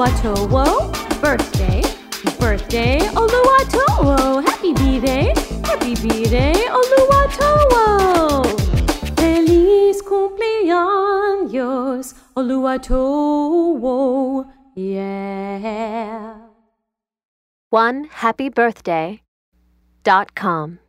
Oluwatowo. Birthday, birthday, Oluwatowo. Happy B-Day, Oluwatowo. Feliz cumpleaños, Oluwatowo. Yeah. OneHappyBirthday.com